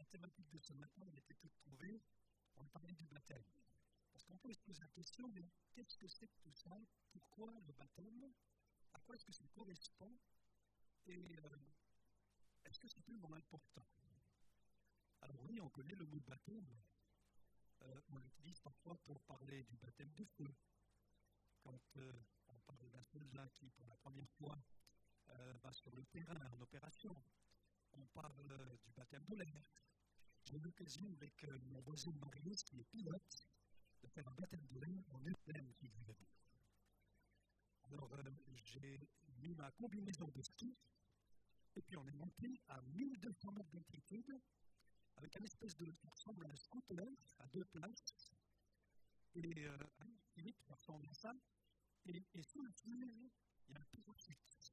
thématique de ce matin, elle était toute trouvée. On parlait du baptême. Parce qu'on peut se poser la question, mais qu'est-ce que c'est que tout ça? Pourquoi le baptême? À quoi est-ce que ça correspond? Et est-ce que c'est tellement important? Alors oui, on connaît le mot baptême. On l'utilise parfois pour parler du baptême de feu. Quand on parle d'un soldat qui, pour la première fois, va sur le terrain en opération, on parle du baptême de l'air. J'ai eu l'occasion avec mon voisin Marius, qui est pilote, de faire un baptême de l'air en Ukraine qui vivait bien. Alors j'ai mis ma combinaison de ski, et puis on est monté à 1200 mètres d'altitude, avec un espèce de qui ressemble à un scooter à 2 places, et Philippe, ça ressemble à ça, et sous le fil, il y a un parachute.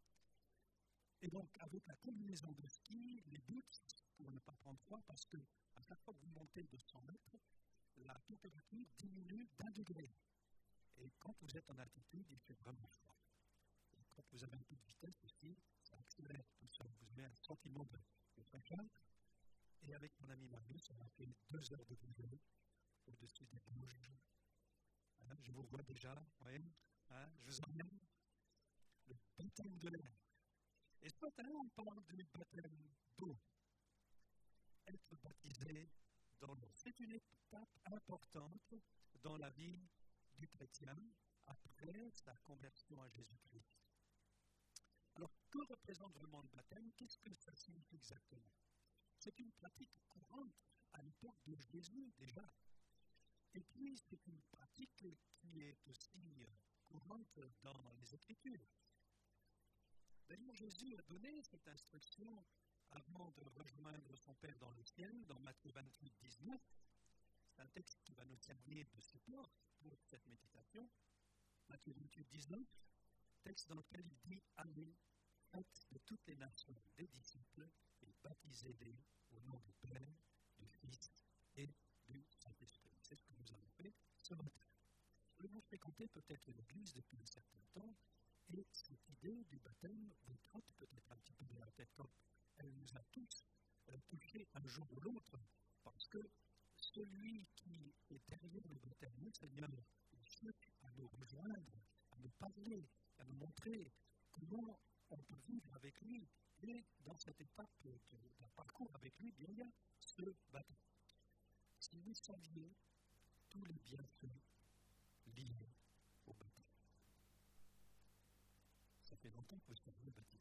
Et donc, avec la combinaison de ski, les boots, pour ne pas prendre froid, parce que à chaque fois que vous montez de 100 mètres, la température diminue d'1 degré. Et quand vous êtes en altitude, il fait vraiment froid. Et quand vous avez un peu de vitesse aussi, ça accélère tout ça. Vous met un sentiment de fraîcheur. Et avec mon ami Marius, on a fait 2 heures de vélo au-dessus des Vosges. Je vous vois déjà, oui. Je vous emmène le baptême de l'air. Et ce matin, on parle du baptême d'eau. Être baptisé dans l'eau. C'est une étape importante dans la vie du chrétien après sa conversion à Jésus-Christ. Alors, que représente vraiment le baptême? Qu'est-ce que ça signifie exactement? C'est une pratique courante à l'époque de Jésus déjà. Et puis, c'est une pratique qui est aussi courante dans les Écritures. D'ailleurs, Jésus a donné cette instruction avant de rejoindre son Père dans le ciel, dans Matthieu 28, 19. C'est un texte qui va nous servir de support pour cette méditation. Matthieu 28, 19, texte dans lequel il dit « Allez, faites de toutes les nations des disciples et baptisez-les au nom du Père, du Fils et du Saint-Esprit. » C'est ce que nous avons fait ce matin. Vous fréquentez peut-être l'Église depuis un certain temps, et cette idée du baptême vous trotte peut-être un petit peu dans la tête, comme elle nous a tous touchés un jour ou l'autre, parce que celui qui est derrière le baptême, le Seigneur, il cherche à nous rejoindre, à nous parler, à nous montrer comment on peut vivre avec lui. Et dans cette étape d'un parcours avec lui, il y a ce baptême. Si vous saviez tous les bienfaits liés au baptême, ça fait longtemps que vous seriez baptisé.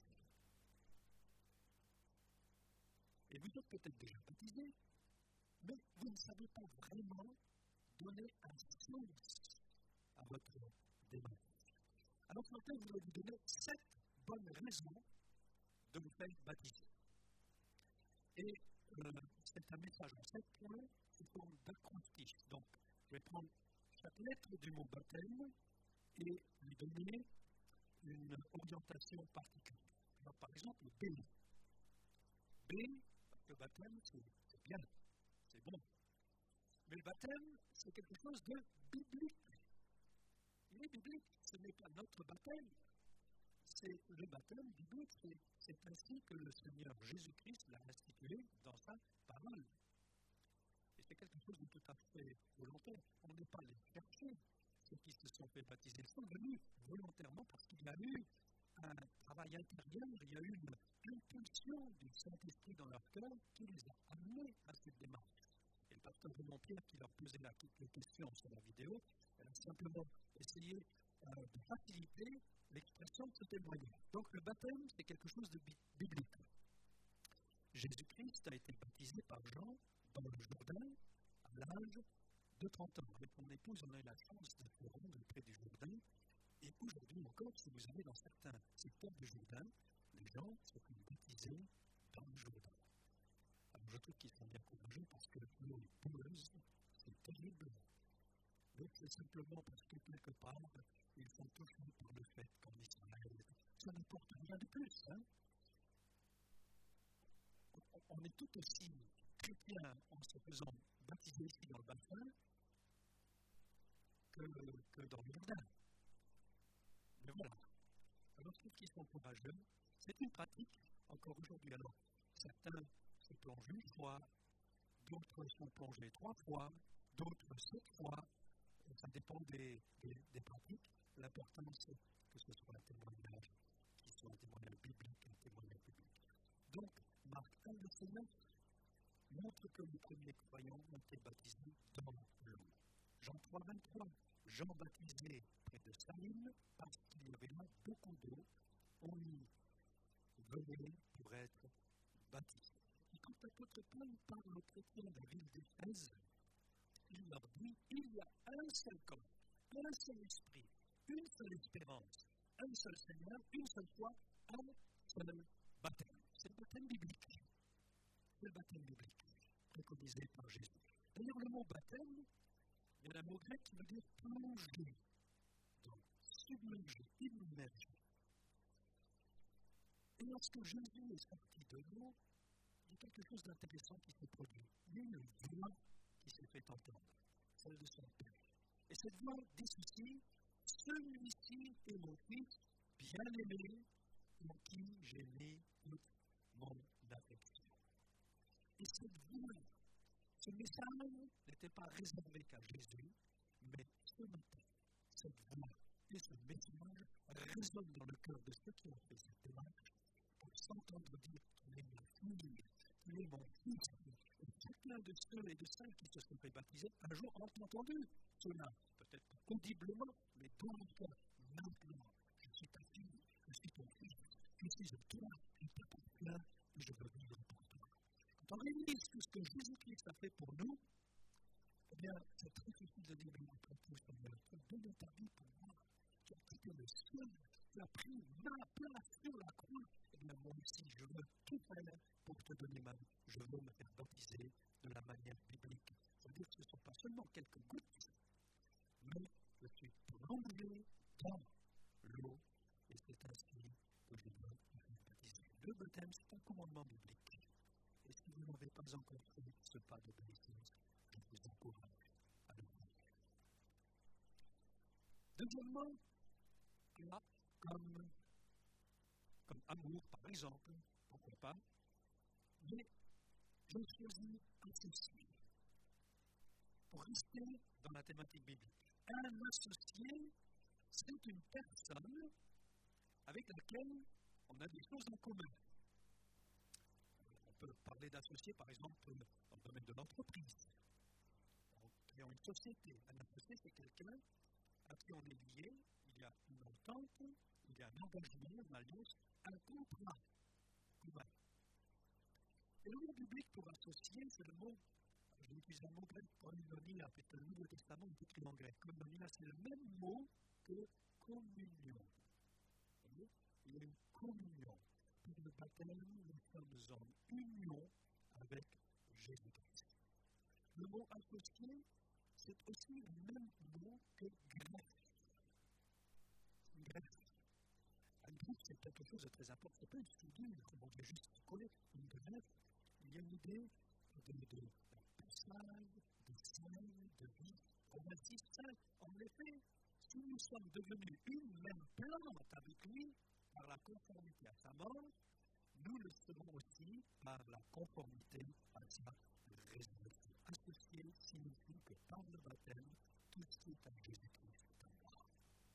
Et vous êtes peut-être déjà baptisé, mais vous ne savez pas vraiment donner un sens à votre démarche. Alors ce matin, je voulais vous donner 7 bonnes raisons de vous faire baptiser. Et c'est un message en 7 points sous forme d'acrostiche. Donc, je vais prendre chaque lettre du mot baptême et lui donner une orientation particulière. Alors, par exemple, B. B, parce que le baptême, c'est bien, c'est bon. Mais le baptême, c'est quelque chose de biblique. Il est biblique, ce n'est pas notre baptême. C'est le baptême biblique, c'est ainsi que le Seigneur Jésus-Christ l'a institué dans sa parole. Et c'est quelque chose de tout à fait volontaire. On n'est pas les chercher, ceux qui se sont fait baptiser. Ils sont venus volontairement parce qu'il y a eu un travail intérieur, il y a eu une impulsion du Saint-Esprit dans leur cœur qui les a amenés à cette démarche. Et le pasteur Raymond Pierre, qui leur posait les questions sur la vidéo, elle a simplement essayé de faciliter l'expression de ce témoignage. Donc le baptême, c'est quelque chose de biblique. Jésus-Christ a été baptisé par Jean dans le Jourdain à l'âge de 30 ans. Avec mon épouse, on a eu la chance de se rendre près du Jourdain. Et aujourd'hui encore, si vous allez dans certains secteurs du Jourdain, les gens se font baptiser dans le Jourdain. Alors je trouve qu'ils sont bien courageux parce que l'eau est poreuse, c'est terrible. Donc c'est simplement parce que quelque part, ils sont touchés par le fait qu'en Israël, ça n'apporte rien de plus. On est tout aussi chrétiens en se faisant baptiser ici dans le bassin que dans le Jourdain. Mais voilà. Alors je trouve qu'ils sont courageux. C'est une pratique encore aujourd'hui. Alors certains se plongent une fois, d'autres sont plongés 3 fois, d'autres 7 fois. Ça dépend des pratiques. L'important, c'est que ce soit un témoignage qui soit un témoignage biblique, un témoignage public. Donc, Marc 1, verset 9 montre que les premiers croyants ont été baptisés dans l'eau. Jean 3, 23, Jean baptisé près de Salim parce qu'il y avait là beaucoup d'eau. On y venait pour être baptisé. Et quand l'apôtre Paul parle aux chrétiens de la ville d'Éphèse, il leur dit il y a un seul corps, un seul esprit, une seule espérance, un seul Seigneur, une seule foi, un seul baptême. C'est le baptême biblique. C'est le baptême biblique préconisé par Jésus. D'ailleurs, le mot baptême, il y a un mot grec qui veut dire plonger, donc submerger, immerger. Et lorsque Jésus est sorti de l'eau, il y a quelque chose d'intéressant qui s'est produit. Il y a une voix qui s'est fait entendre, celle de son Père. Et cette voix dit ceci, « Celui-ci est mon Fils bien-aimé, en qui j'ai mis toute mon affection. » Et cette voix, ce message n'était pas réservé qu'à Jésus, mais ce matin, cette voix et ce message résonnent dans le cœur de ceux qui ont fait cette démarche pour s'entendre dire qu'il est ma fille, qu'il est mon fils. Et chacun de ceux et de celles qui se sont fait baptiser, un jour ont entendu cela, peut-être pas audiblement, mais dans leur cœur. Maintenant, je suis ta fille, je suis ton fils, je suis de toi, je t'appartiens et je veux vivre pour toi. Quand on réalise tout ce que Jésus-Christ a fait pour nous, eh bien, c'est très difficile de dire, mais après tout, Seigneur, tu as donné ta vie pour moi, tu as quitté le ciel, tu as pris ma place sur la croix, eh bien, moi aussi, je veux tout faire pour te donner ma vie. Je veux me faire baptiser de la manière biblique. C'est-à-dire que ce ne sont pas seulement quelques gouttes, mais je suis plongé dans l'eau, et c'est ainsi que je veux me faire baptiser. Le baptême, c'est un commandement biblique. Et si vous n'avez pas encore fait ce pas d'obéissance, je vous encourage à le faire. Deuxièmement, là, comme amour, par exemple, pourquoi pas, mais j'ai choisi associé pour rester dans la thématique biblique. Un associé, c'est une personne avec laquelle on a des choses en commun. On peut parler d'associés, par exemple, dans le domaine de l'entreprise. En créant une société, un associé, c'est quelqu'un à qui on est lié, il y a une entente, il y a un engagement, une alliance, un contrat commun. Et le mot biblique pour associer, c'est le mot, j'ai utilisé un mot grec, koinonia, puisque le Nouveau Testament est écrit en grec. Koinonia, c'est le même mot que communion. Vous voyez, il y a une communion. Pour le baptême, nous sommes en union avec Jésus-Christ. Le mot associé, c'est aussi le même mot que greffe. Greffe. Une greffe, c'est quelque chose de très important. C'est pas une soudure, comme on dit juste coller. Une greffe, il y a une idée de passage, de scène, de vie. Romains 6:5. En effet, si nous sommes devenus une même plante avec lui, par la conformité à sa mort, nous le serons aussi par la conformité à sa résurrection. Associé signifie que par le baptême, tout ce qui est à Jésus-Christ est à moi.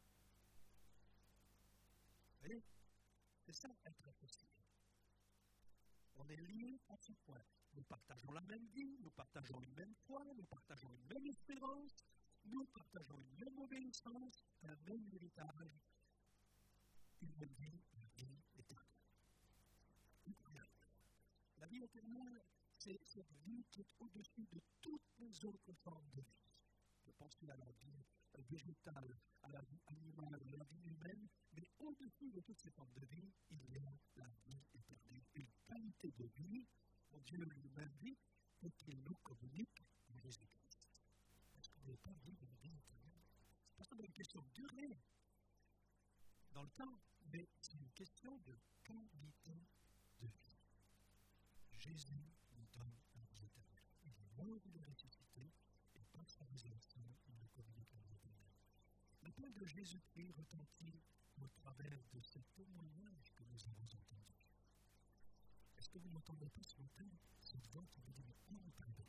Vous voyez, c'est ça être associé. On est liés à ce point. Nous partageons la même vie, nous partageons une même foi, nous partageons une même espérance, nous partageons une même obéissance, un même héritage, une même vie, la vie éternelle. La vie éternelle, c'est cette vie qui est au-dessus de toutes les autres formes de vie. Je pense à la vie végétale, à la vie animale, à la vie humaine, mais au-dessus de toutes ces formes de vie, il y a la vie éternelle. Une qualité de vie, dont Dieu lui-même dit, et qu'il nous communique en Jésus-Christ. Parce qu'on n'est pas vivre une vie éternelle. Ce n'est pas seulement une question de durée dans le temps, mais c'est une question de qualité de vie. Jésus nous donne la vie éternelle. Il est mort, il est ressuscité, et par sa résurrection, il nous communique la vie éternelle. L'appel de Jésus-Christ retentit au travers de ce témoignage que nous avons entendu. Est-ce que vous n'entendez pas ce matin cette voix qui vous dit « Mais où parle de moi »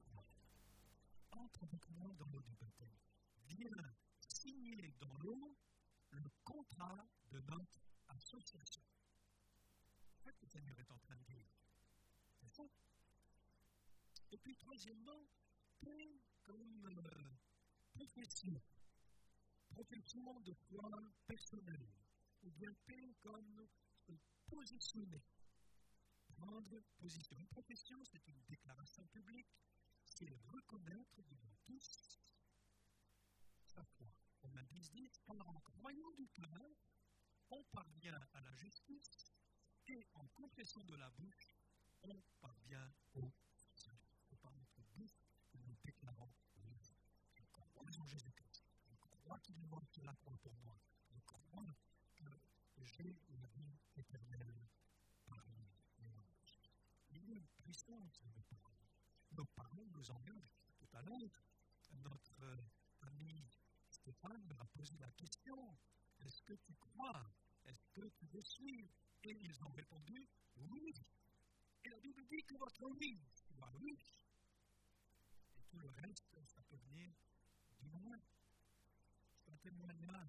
entre avec moi dans l'eau du baptême. Viens signer dans l'eau le contrat de notre association. C'est ça que le Seigneur est en train de dire. C'est ça. Et puis, troisièmement, paix comme profession. Profession de foi personnelle. Ou bien paix comme se positionner. Prendre position. Une profession, c'est une déclaration publique. C'est reconnaître devant tous sa foi. Romains 10, car en croyant du cœur, on parvient à la justice, et en confessant de la bouche, on parvient au salut. C'est par notre bouche que nous déclarons oui. Je crois en Jésus-Christ. Je crois qu'il est mort sur la croix pour moi. Je crois que j'ai la vie éternelle par lui. Il y a une puissance dans nos paroles. Nos paroles nous engagent. Tout à l'heure, notre ami Stéphane m'a posé la question, est-ce que tu crois? Est-ce que tu veux suivre? Et ils ont répondu, oui. Et la Bible dit que votre oui soit oui. Et tout le reste, ça peut venir du loin. C'est un témoignage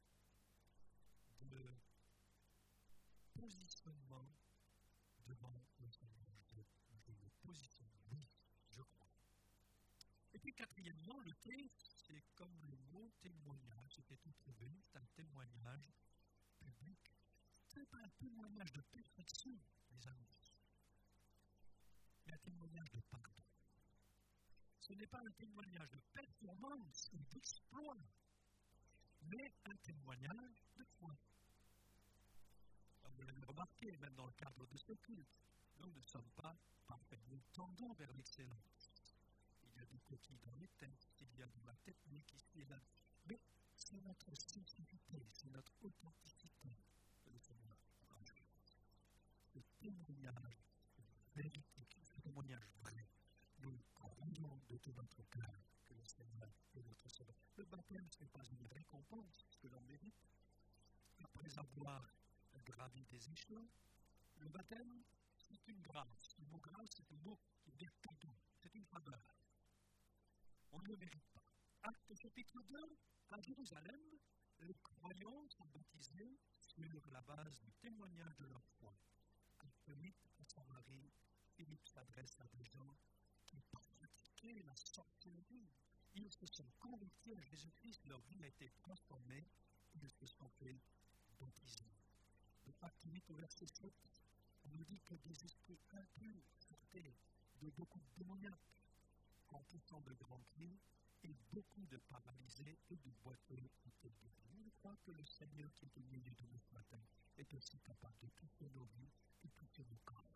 de positionnement devant le Seigneur. Je me positionne, oui, je crois. Et puis quatrièmement, le T, c'est comme le mot témoignage, c'était tout trouvé, c'est un témoignage public. Ce n'est pas un témoignage de perfection, mes amis, mais un témoignage de pardon. Ce n'est pas un témoignage de performance ou d'exploit, mais un témoignage de foi. Comme vous l'avez remarqué, même dans le cadre de ce culte, nous ne sommes pas parfaitement tendants vers l'excellence. Il y a des coquilles dans les textes, il y a de la technique ici et là. Mais c'est notre sincérité, c'est notre authenticité que le Seigneur encourage. Ce témoignage véridique, ce témoignage vrai, nous croyons de tout notre cœur que le Seigneur est notre Sauveur. Le baptême, ce n'est pas une récompense que l'on mérite. Après avoir gravi des échelons, le baptême, c'est une grâce. Le mot grâce, c'est un mot qui veut dire cadeau. C'est une faveur. On ne le mérite pas. Acte chapitre 2, à Jérusalem, les croyants sont baptisés sur la base du témoignage de leur foi. Acte 8, à Samarie, Philippe s'adresse à des gens qui pratiquaient la sorcellerie. Ils se sont convertis à Jésus-Christ, leur vie a été transformée, ils se sont fait baptiser. De Acte 8 au verset 7, on nous dit que des esprits impurs sortaient de beaucoup de démoniaques en poussant de grands cris, et beaucoup de paralysés et de boiteux étaient guéris. Je crois que le Seigneur qui est au milieu de nous ce matin est aussi capable de toucher nos vies et toucher nos corps.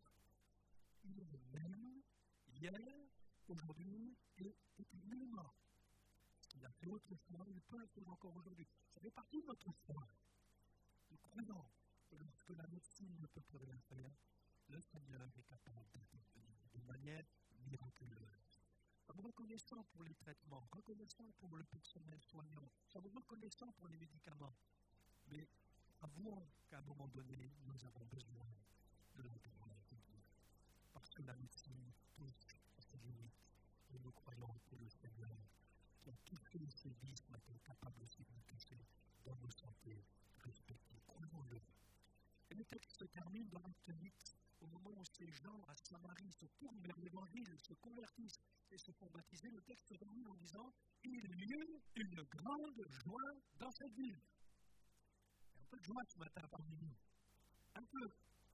Il est le même hier, aujourd'hui et éternellement. Ce qu'il a fait autrefois, il peut le faire encore aujourd'hui. Ça fait partie de notre foi. Nous croyons que lorsque la médecine ne peut plus rien faire, le Seigneur est capable d'intervenir de manière miraculeuse. Nous sommes reconnaissants pour les traitements, reconnaissants pour le personnel soignant, nous sommes reconnaissants pour les médicaments. Mais avouons qu'à un moment donné, nous avons besoin de la grâce de Dieu. Parce que la médecine touche à ses limites. Et nous croyons que le Seigneur, qui a touché ses vies, est capable aussi de nous toucher dans nos santé respectives. Croyons-le. Et le texte se termine dans l'acte 8, au moment où ces gens à Samarie se tournent vers l'évangile, se convertissent et se font baptiser. Le texte se termine en disant « Il y eut une grande joie dans cette ville ». Il y a un peu de joie ce matin parmi nous. Un peu.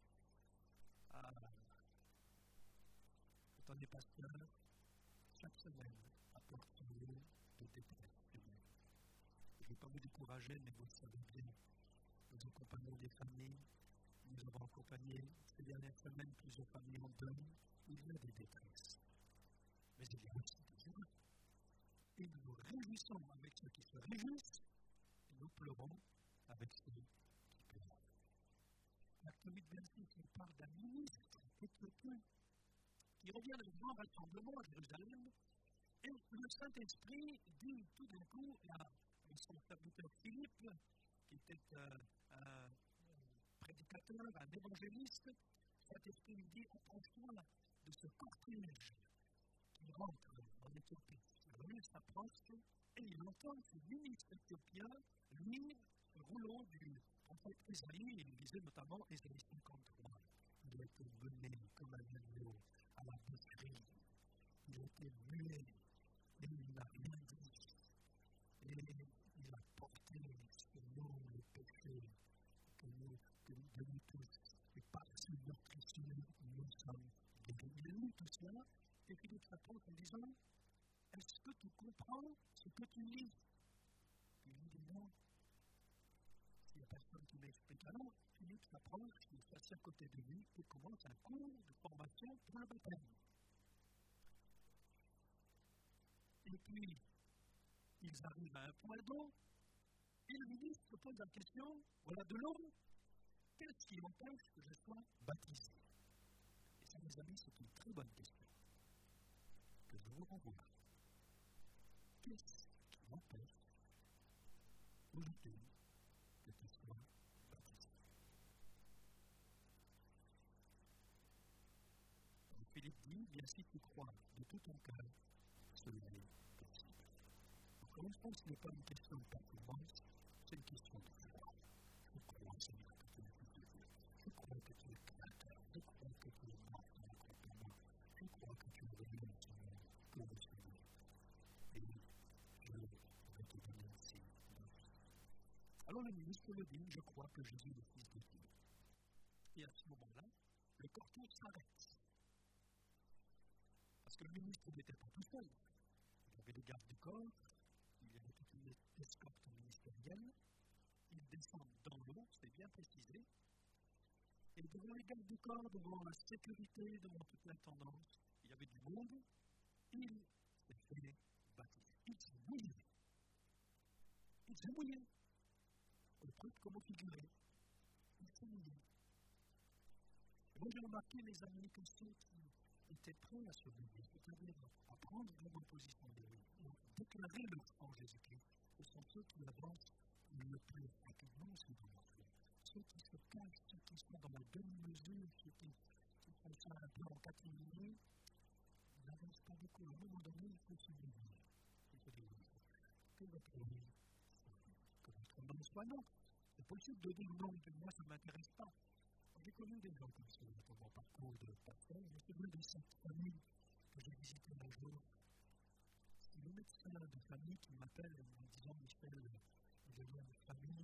Quand on est pasteur, chaque semaine apporte son lot de détresse humaine. Je ne vais pas vous décourager, mais vous le savez bien. Nous accompagnons des familles. Nous avons accompagné ces dernières semaines plusieurs familles en deuil. Il y a des détresses. Mais il y a aussi des joies. Et nous nous réjouissons avec ceux qui se réjouissent. Et nous pleurons avec ceux qui pleurent. Acte 8, 26, il parle d'un ministre éthiopien qui revient d'un grand rassemblement à Jérusalem. Et le Saint-Esprit dit tout d'un coup à son serviteur Philippe, qui était un prédicateur, un évangéliste, Saint-Esprit lui dit, approche-toi de ce cortège qui rentre en Éthiopie. l'Éthiopie. Alors il s'approche et il entend ce ministre éthiopien lire ce rouleau du prophète Ésaïe. Il lisait notamment Ésaïe 53. Il a été mené comme un agneau à la boucherie. Il a été muet et il n'a rien dit. Et il a porté sur nous le péché de nous tous. Et par ce meurtrissure, nous sommes guéris. Il a lu tout cela et Philippe s'approche en disant: est-ce que tu comprends ce que tu lis? Il lui dit non. Il n'y a personne qui m'explique. Alors, Philippe s'approche, il s'assied à côté de lui et commence un cours de formation pour le baptême. Et puis, ils arrivent à un point d'eau et le ministre se pose la question: voilà de l'eau, qu'est-ce qui empêche que je sois baptisé? Et ça, mes amis, c'est une très bonne question que je vous renvoie. Qu'est-ce qui m'empêche aujourd'hui que tu sois baptisé? Et Philippe dit: bien si tu crois de tout ton cœur, cela est possible. Encore une fois, ce n'est pas une question de performance, c'est une question de foi. Je crois, Seigneur, que tu es fils de Dieu. Je crois que tu es créateur. Je crois que tu es mort contre moi. Je crois que tu es venu dans ce monde pour me sauver. Et je vais te donner aussi ma vie. Alors le ministre le dit: je crois que Jésus est le Fils de Dieu. Et à ce moment-là, le cortège s'arrête. Parce que le ministre n'était pas tout seul. Il y avait des gardes du corps, il y avait toute une escorte ministérielle. Ils descendent dans l'eau, c'est bien précisé. Et devant les gardes du corps, devant la sécurité, devant toute l'intendance, il y avait du monde. Il s'est fait baptiser. Il s'est mouillé. Il s'est mouillé. Au prêtre comme au figuré. Il s'est mouillé. Et moi j'ai remarqué, mes amis, que ceux qui étaient prêts à se mouiller, c'est-à-dire à prendre vraiment position de lui, à déclarer leur foi en Jésus-Christ, ce sont ceux qui avancent le plus rapidement aussi dans leur foi. Ceux qui se cachent, ceux qui sont dans la demi-mesure, ceux qui font ça un peu en catimini, n'avancent pas beaucoup. À un moment donné, il faut se mouiller. Il faut dire: que votre vie soit oui, que votre nom soit non. C'est possible de dire non, que moi ça ne m'intéresse pas. J'ai connu des gens comme ça dans mon parcours de pasteur. Je me souviens de cette famille que j'ai visitée un jour. C'est le médecin de famille qui m'appelle en me disant: Michel, je viens de famille,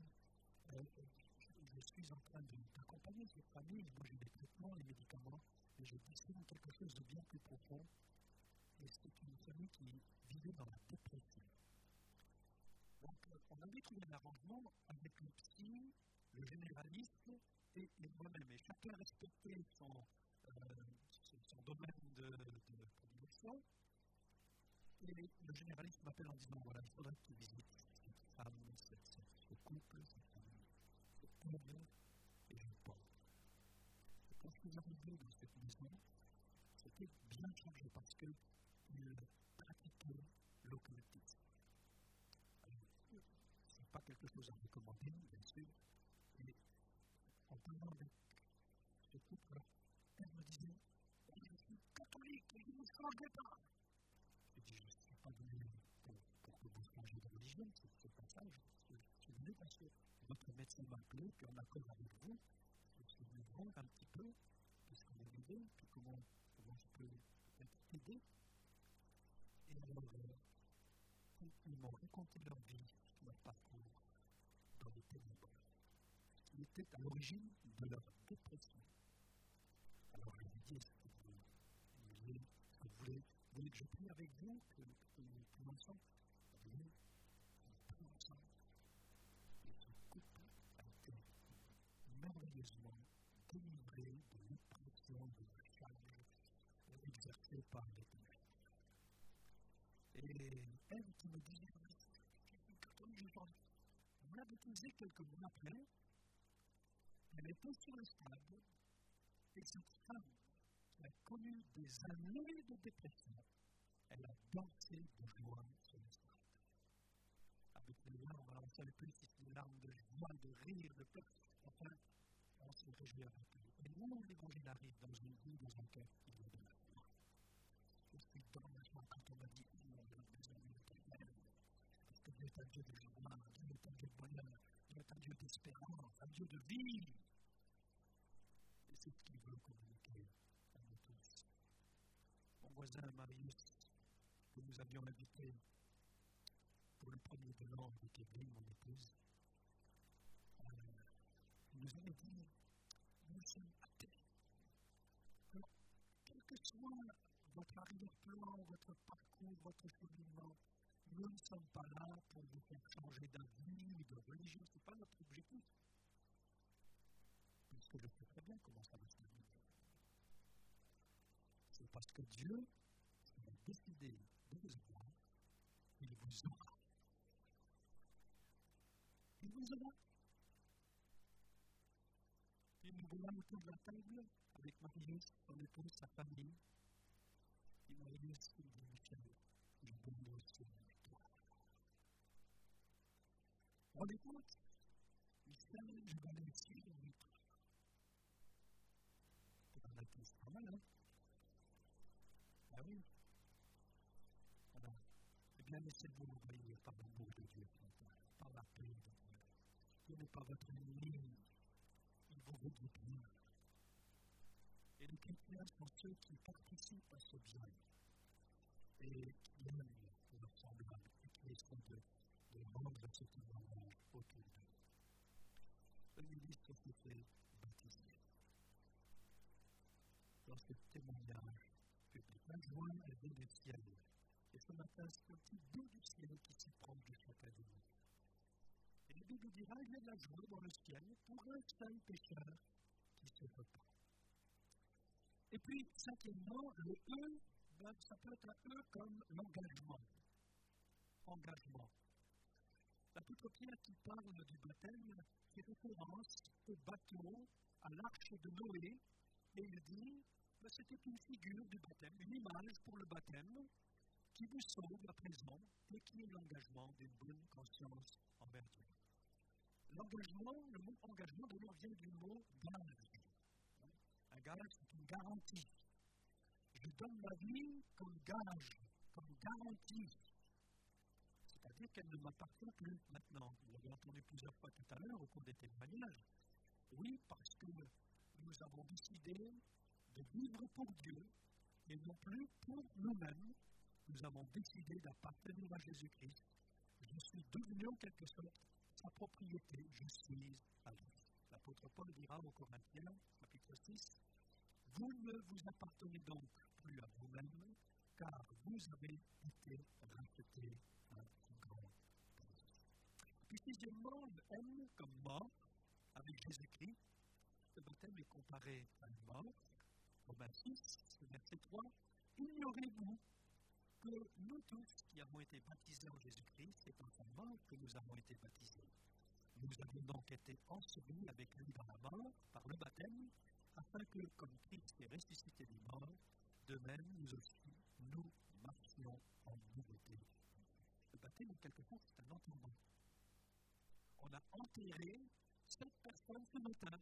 je suis en train d'accompagner cette famille. Moi j'ai des traitements, les médicaments, et je discerne quelque chose de bien plus profond. Et c'est une famille qui vivait dans la dépression. Donc on avait trouvé un arrangement avec le psy, le généraliste et moi-même. Et chacun respectait son domaine de prédilection. Et le généraliste m'appelle en disant: voilà, il faudrait que tu visites cette femme, ce couple, cette famille, cette Ève et Jean-Paul. Et quand je suis arrivé dans cette maison, c'était bien changé parce qu'ils pratiquaient l'occultisme. Ce n'est pas quelque chose à recommander, bien sûr. Et en parlant avec ce couple, elle me disait: je suis catholique et je ne changerai pas. Je dis: je ne suis pas venu pour que vous changiez de religion, c'est pas ça. Je suis venu parce que votre médecin m'a appelé, puis en accord avec vous, je suis venu voir un petit peu qu'est-ce que vous vivez, puis comment je peux peut-être aider. Et alors, ils m'ont raconté leur vie, leur parcours dans les ténèbres, qui était à l'origine de leur dépression. Alors je lui dis: est-ce que vous voulez que je prie avec vous, que nous prions ensemble? Oui, nous prions ensemble. Et ce couple a été merveilleusement délivré de l'oppression, de la charge exercée par les ténèbres. Et elle qui me disait: je suis catholique, on l'a baptisée quelques mois après. Elle était sur le stade, et cette femme qui a connu des années de dépression, elle a dansé de joie sur le stade. Avec les larmes, alors on ne savait plus si c'était des larmes de joie, de rire, de peur. Enfin, on se réjouit avec elle. Et le moment où l'évangile arrive dans une vie, dans un cœur, il y a de la joie. Je suis dans la joie quand on m'a dit: est un Dieu de joie, Dieu est un Dieu de bonheur, Dieu est un Dieu d'espérance, un Dieu de vie. Et c'est ce qu'il veut communiquer à nous tous. Mon voisin Marius, que nous avions invité pour le premier de l'an avec Evelyne, mon épouse, il nous avait dit, nous sommes athées. Alors, quel que soit votre arrière-plan, votre parcours, votre cheminement, nous ne sommes pas là pour vous faire changer d'avis ou de religion, ce n'est pas notre objectif. Parce que je sais très bien comment ça va se terminer. C'est parce que Dieu a décidé de vous avoir, il vous aura. Il vous aura. Et nous voilà autour de la table avec Marius, son épouse, sa famille. Et Marius, il dit, Michel, je donne aussi avec toi. Vous vous rendez compte? Michel, je vais aller aussi avec toi. C'est un acte, c'est pas mal, hein? Ah oui. Voilà. Eh bien, laissez-vous envahir par l'amour de Dieu ce matin, par la paix de Dieu. Dieu n'est pas votre ennemi, il vous veut du bien. Et les chrétiens sont ceux qui participent à ce bien et qui aiment leurs semblables et qui essaient de rendre ce témoignage autour d'eux. Le ministre s'est fait baptiser dans ce témoignage public. La joie, elle vient du ciel. Et ce matin, c'est un petit bout du ciel qui s'éprend de chacun de nous. Et la Bible dira, il y a de la joie dans le ciel pour un seul pécheur qui se repent. Et puis, cinquièmement, le E, ça peut être un E comme l'engagement. Engagement. L'apôtre Pierre qui parle du baptême fait référence au bateau, à l'arche de Noé, et il dit que c'était une figure du baptême, une image pour le baptême qui vous sauve à présent et qui est l'engagement d'une bonne conscience envers Dieu. L'engagement, le mot engagement d'ailleurs vient du mot gage. Un gage, c'est une garantie. Je donne ma vie comme gage, comme garantie. C'est-à-dire qu'elle ne m'appartient plus maintenant. Vous l'avez entendu plusieurs fois tout à l'heure au cours des témoignages. Oui, parce que nous avons décidé de vivre pour Dieu et non plus pour nous-mêmes. Nous avons décidé d'appartenir à Jésus-Christ. Je suis devenu en quelque sorte sa propriété. Je suis à lui. L'apôtre Paul dira aux Corinthiens, chapitre 6, « Vous ne vous appartenez donc plus à vous-même, car vous avez été rachetés à un grand prix. » Puis sixièmement, le M comme mort, avec Jésus-Christ. Le baptême est comparé à une mort. Romains 6, verset 3. « Ignorez-vous que nous tous qui avons été baptisés en Jésus-Christ, c'est en sa mort que nous avons été baptisés. Nous avons donc été ensevelis avec lui dans la mort par le baptême, afin que, comme Christ est ressuscité des morts, de même nous aussi, nous marchions en nouveauté. » Le baptême, en quelque sorte, c'est un enterrement. On a enterré cette personne ce matin.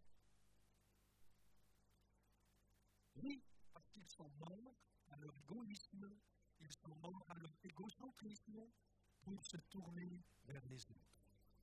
Oui, parce qu'ils sont morts à leur égoïsme, ils sont morts à leur égocentrisme pour se tourner vers les autres.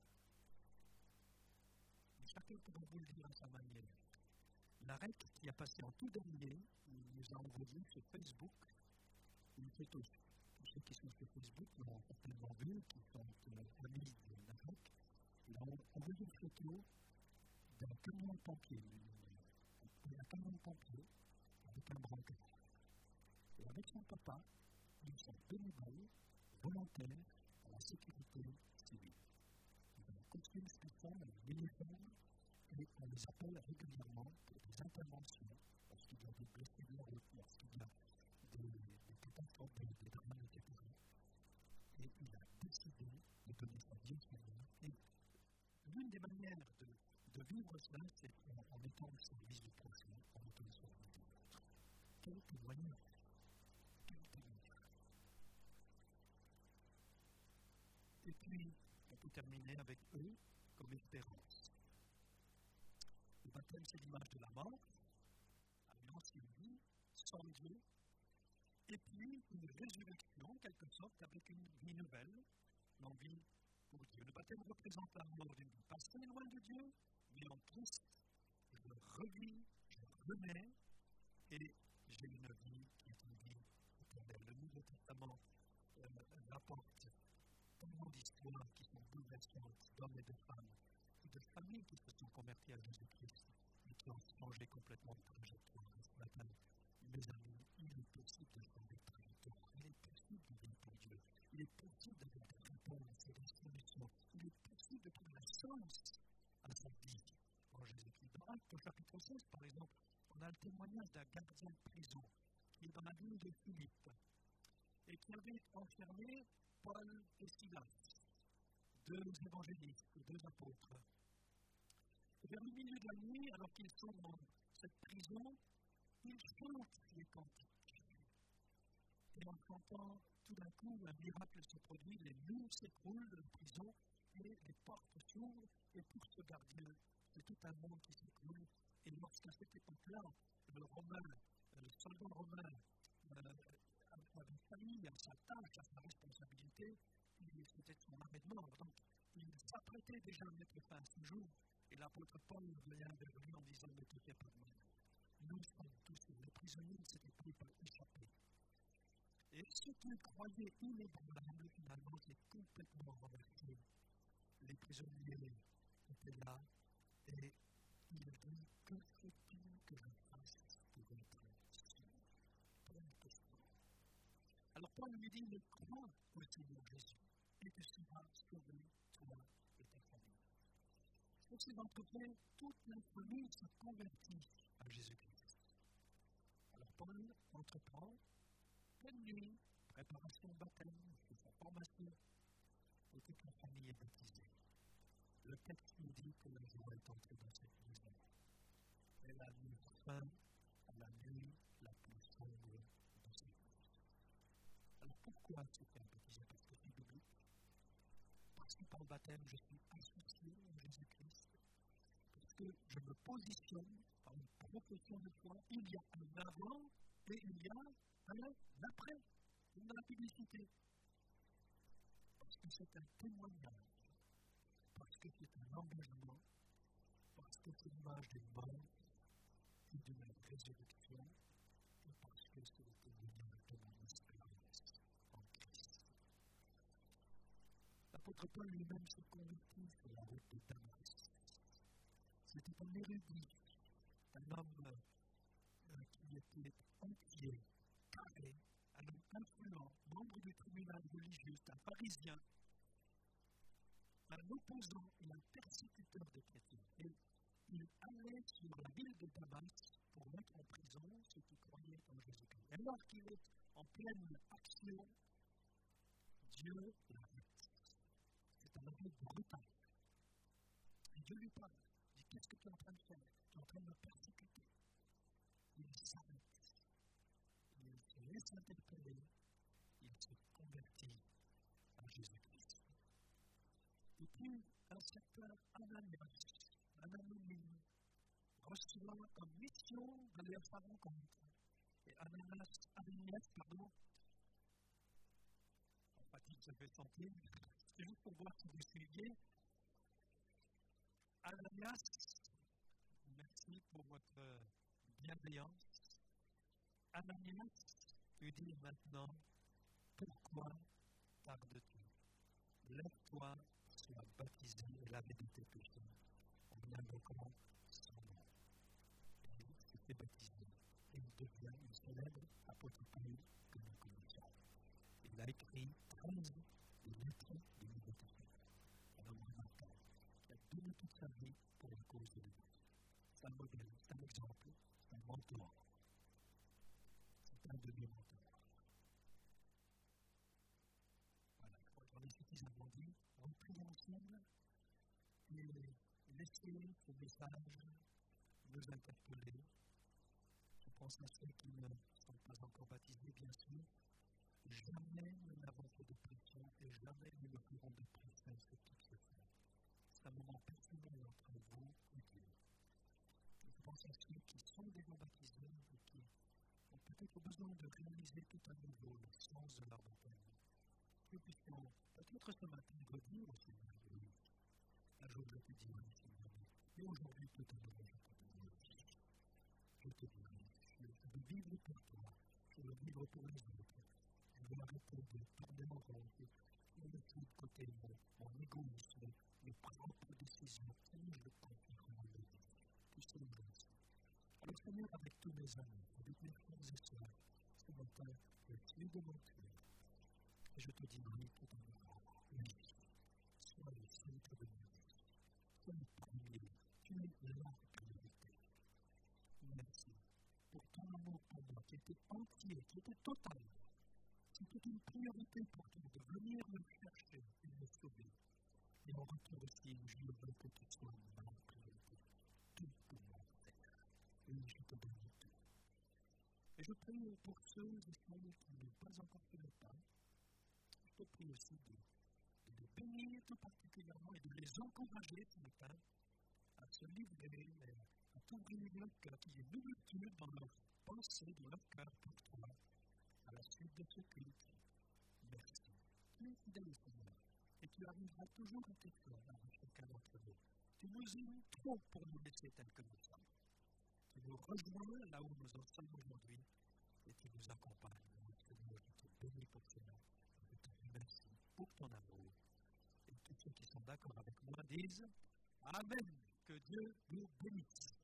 Et chacun pourra vous le dire à sa manière. L'arrête qui a passé en tout dernier, il nous a envoyé sur Facebook une photo. Tous ceux qui sont sur Facebook l'ont certainement vu, qui sont amis de l'Afrique. Il a envoyé une photo d'un camion de pompier. Un camion de pompier avec un brancard. Et avec son papa, ils sont bénévoles, volontaires à la sécurité civile. Ils ont un costume spécial, un uniforme, et on les appelle régulièrement pour des interventions, lorsqu'il y a des blessés de la route, lorsqu'il y a des catastrophes, des drames, etc. Et il a décidé de donner sa vie au Seigneur. Et l'une des manières de vivre cela, c'est en étant au service du prochain, en étant au service de l'autre. Quel témoignage! Quel témoignage! Et puis, on peut terminer avec eux comme espérance. Le baptême, c'est l'image de la mort, à une ancienne vie, sans Dieu, et puis une résurrection, en quelque sorte, avec une vie nouvelle, l'envie pour Dieu. Le baptême représente la mort d'une vie passée loin de Dieu, mais en Christ, je revis, je renais, et j'ai une vie qui est une vie éternelle. Le Nouveau Testament rapporte tellement d'histoires qui sont bouleversantes d'hommes et de femmes, et de familles qui se sont converties à Jésus-Christ et qui ont changé complètement de trajectoire. Ce matin, mes amis, il est possible de changer de trajectoire. Il est possible de vivre pour Dieu. Il est possible d'avoir des réponses et des solutions. Il est possible de trouver un sens à sa vie en Jésus-Christ. Dans Actes chapitre 16, par exemple, on a le témoignage d'un gardien de prison qui est dans la ville de Philippe et qui avait enfermé Paul et Silas, deux évangélistes, deux apôtres. Et vers le milieu de la nuit, alors qu'ils sont dans cette prison, ils chantent les cantiques. Et en chantant, tout d'un coup, un miracle se produit, les murs s'écroulent de la prison et les portes s'ouvrent. Et pour ce gardien, c'est tout un monde qui s'écroule. Et lorsqu'à cette époque-là, le soldat romain, avait failli à sa tâche, à sa responsabilité, c'était son armée de mort. Donc, il s'apprêtait déjà à mettre fin à ce jour. Et l'apôtre Paul vient vers lui en disant: ne te fais pas de mal. Nous sommes tous les prisonniers de cette époque échappés. Et ce qu'ils croyaient inébranlable, finalement, c'est complètement renversé. Les prisonniers étaient là et il a dit: que faut-il que je fasse pour être sauvé? Pleine question. Alors Paul lui dit: mais crois au Seigneur Jésus et tu seras sauvé, toi et ta famille. Pour ces entrefaits, toute la famille se convertit à Jésus-Christ. Alors Paul entreprend pleine nuit, préparation au baptême, de sa formation, et toute la famille est baptisée. Le texte nous dit que la joie est entrée dans cette maison. Elle a mis fin à la nuit la plus sombre de sa vie. Alors pourquoi se faire baptiser? Parce que c'est biblique. Parce que par le baptême, je suis associé à Jésus-Christ. Parce que je me positionne par une profession de foi. Il y a un avant et il y a un après. Comme dans la publicité. Parce que c'est un témoignage. Parce que c'est un engagement. Parce que c'est l'image d'une mort et d'une résurrection. Et parce que c'est le témoignage de mon espérance en Christ. L'apôtre Paul lui-même se convertit sur la route de Damas. C'était un érudit, un homme qui était entier, carré, un homme influent, membre du tribunal religieux, un pharisien, un opposant et un persécuteur des chrétiens. Et il allait sur la ville de Damas pour mettre en prison ceux qui croyaient en Jésus-Christ. Et alors qu'il est en pleine action, Dieu l'arrête. C'est un arrêt brutal. Et Dieu lui parle. Il dit: qu'est-ce que tu es en train de faire? Tu es en train de me persécuter. Il s'arrête. Il se laisse interpeller. Il se convertit à Jésus-Christ. Et puis, un certain Ananias, un anonyme, reçoit comme mission d'aller à sa rencontre. Et Ananias, Patrick se fait sentir, c'est juste pour voir si vous suiviez. Ananias, merci pour votre bienveillance. Ananias lui dit maintenant: pourquoi tardes-tu? Lève-toi, sois baptisé et lavé de tes péchés, en invoquant son nom. Et il s'est fait baptiser. Et il devient une célèbre apôtre Paul que nous connaissons. Il a écrit 13 lettres du Nouveau Testament. Un homme remarquable qui a donné toute sa vie pour la cause de Dieu. C'est un modèle, c'est un exemple, c'est un mentor. C'est un de mes mentors. Voilà, je crois que j'en ai suffisamment dit. On prie ensemble et laissez ce message nous interpeller. Je pense à ceux qui ne sont pas encore baptisés, bien sûr. Jamais nous n'avons fait de pression et jamais nous ne ferons de pression sur qui que ce soit. C'est un moment personnel entre vous et Dieu. Je pense à ceux qui sont déjà baptisés et qui ont peut-être besoin de réaliser tout à nouveau le sens de leur baptême. Que nous puissions peut-être ce matin redire au Seigneur, oui, un jour je te dirai, Seigneur, et aujourd'hui tout à l'heure je te dirai aussi. Je te dirai, je veux vivre pour toi, je veux vivre pour les autres, je veux arrêter de tourner en rond, de laisser de côté mon égoïsme, mes propres décisions. Seigneur, je te confie vraiment ma vie, tout ce que je. Alors Seigneur, avec tous mes amis, avec mes frères et sœurs, ce matin, je suis de mon cœur. Et je te dis oui tout à l'heure. Oui, sois le centre de ma vie. Sois le premier. Tu es la priorité. Merci pour ton amour pour moi qui était entier, qui était total. C'était une priorité pour toi de venir me chercher et me sauver. Et en retour aussi, je veux que tu sois ma priorité. Tout pour moi. Oui, je te donne tout. Et je prie pour ceux et celles qui n'ont pas encore fait le pas. Je te prie aussi de les bénir tout particulièrement et de les encourager ce matin à se livrer, à t'ouvrir leur cœur, qu'il y ait une ouverture dans leur pensée, dans leur cœur pour toi, à la suite de ce culte. Merci. Tu es fidèle, Seigneur, et tu arriveras toujours à tes fins avec chacun d'entre nous. Tu nous aimes trop pour nous laisser tels que nous sommes. Tu nous rejoins là où nous en sommes aujourd'hui et tu nous accompagnes. Seigneur, je te bénis pour cela. Je te remercie pour ton amour. Et tous ceux qui sont d'accord avec moi disent Amen. Que Dieu nous bénisse.